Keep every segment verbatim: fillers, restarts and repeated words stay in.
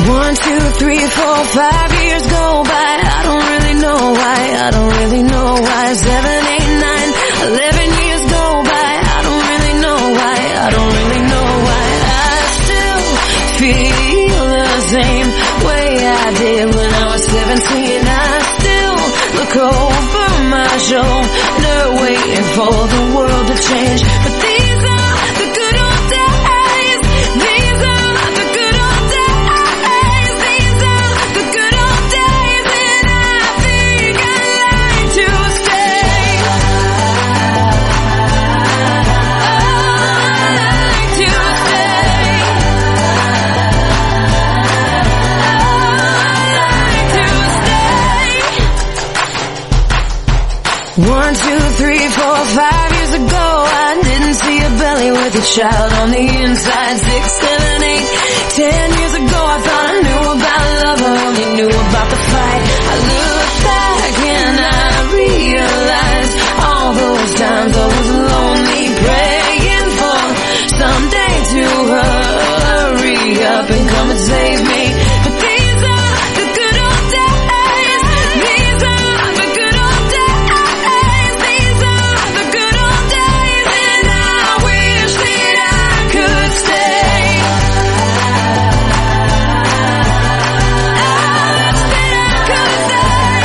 One, two, three, four, five years go by. I don't really know why. I don't really know why. Seven, eight, nine, eleven years go by. I don't really know why. I don't really know why. I still feel the same way I did when I was seventeen. I still look over my shoulder, waiting for the world to change. But these are the good old days. These are the good old days. These are the good old days, and I think I'd like to stay. I'd like to stay. I'd like to stay. One, two, three, four, five years ago, I didn't see a belly with a child on the inside. Six, seven, eight, ten years ago, I thought I knew about love, I only knew about the fight. I look back and I realize all those times I was lonely, praying for someday to hurry up and come and save me. But these are the good old days. These are the good old days. These are the good old days, and I wish that I could stay. I wish that I could stay.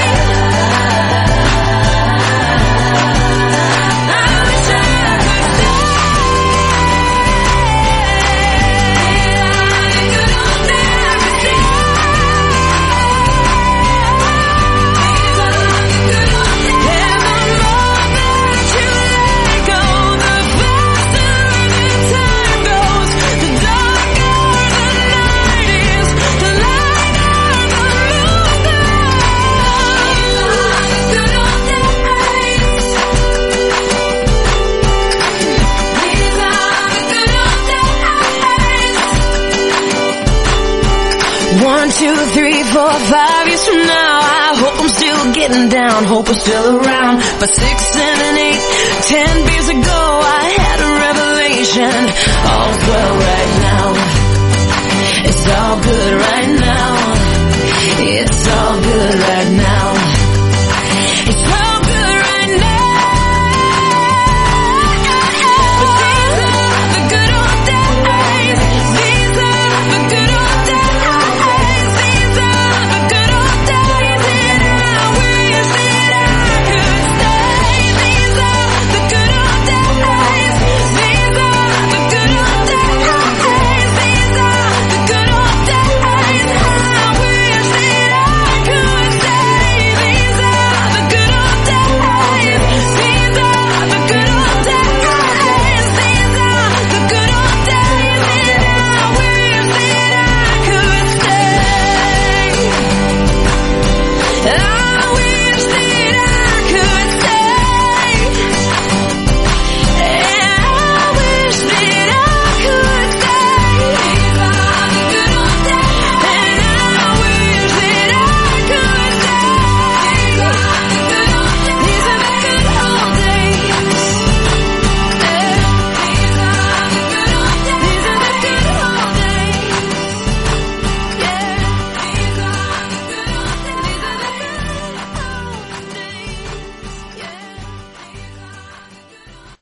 I wish I could stay. Good old days, stay. These are the good old days. And the more that you let go, the faster the time goes. The darker the night is, the lighter the moon glows. Good old days. These are the good old days. One, two, three, four, five years from now, I hope I'm still getting down, hope I'm still around. But six, seven, eight, ten years ago, I had a revelation. All's well right now. It's all good right